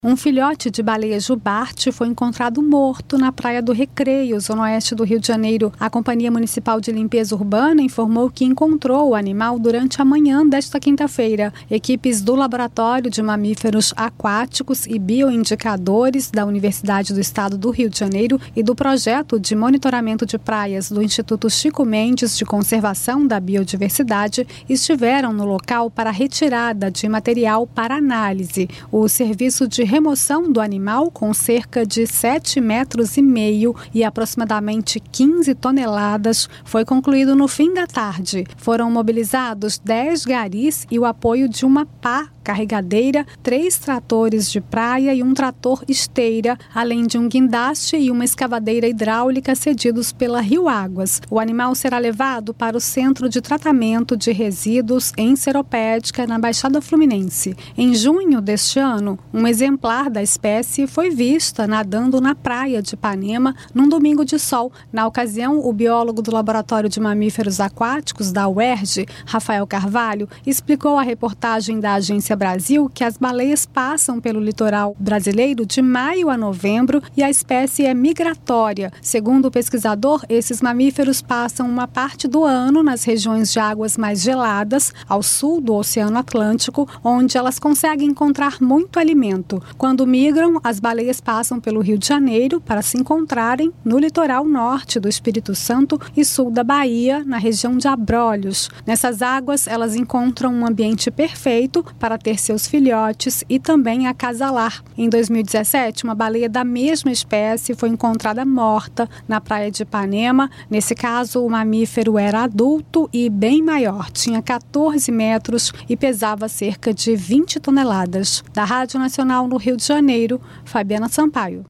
Um filhote de baleia jubarte foi encontrado morto na Praia do Recreio, zona oeste do Rio de Janeiro. A Companhia Municipal de Limpeza Urbana informou que encontrou o animal durante a manhã desta quinta-feira. Equipes do Laboratório de Mamíferos Aquáticos e Bioindicadores da Universidade do Estado do Rio de Janeiro e do Projeto de Monitoramento de Praias do Instituto Chico Mendes de Conservação da Biodiversidade estiveram no local para a retirada de material para análise. O serviço de remoção do animal, com cerca de 7,5 metros e aproximadamente 15 toneladas, foi concluído no fim da tarde. Foram mobilizados 10 garis e o apoio de uma pá carregadeira, 3 tratores de praia e um trator esteira, além de um guindaste e uma escavadeira hidráulica cedidos pela Rio Águas. O animal será levado para o Centro de Tratamento de Resíduos em Seropédica, na Baixada Fluminense. Em junho deste ano, um exemplar da espécie foi vista nadando na praia de Ipanema num domingo de sol. Na ocasião, o biólogo do Laboratório de Mamíferos Aquáticos da UERJ, Rafael Carvalho, explicou à reportagem da Agência Brasil que as baleias passam pelo litoral brasileiro de maio a novembro e a espécie é migratória. Segundo o pesquisador, esses mamíferos passam uma parte do ano nas regiões de águas mais geladas, ao sul do Oceano Atlântico, onde elas conseguem encontrar muito alimento. Quando migram, as baleias passam pelo Rio de Janeiro para se encontrarem no litoral norte do Espírito Santo e sul da Bahia, na região de Abrolhos. Nessas águas, elas encontram um ambiente perfeito para ter seus filhotes e também acasalar. Em 2017, uma baleia da mesma espécie foi encontrada morta na praia de Ipanema. Nesse caso, o mamífero era adulto e bem maior. Tinha 14 metros e pesava cerca de 20 toneladas. Da Rádio Nacional no Rio de Janeiro, Fabiana Sampaio.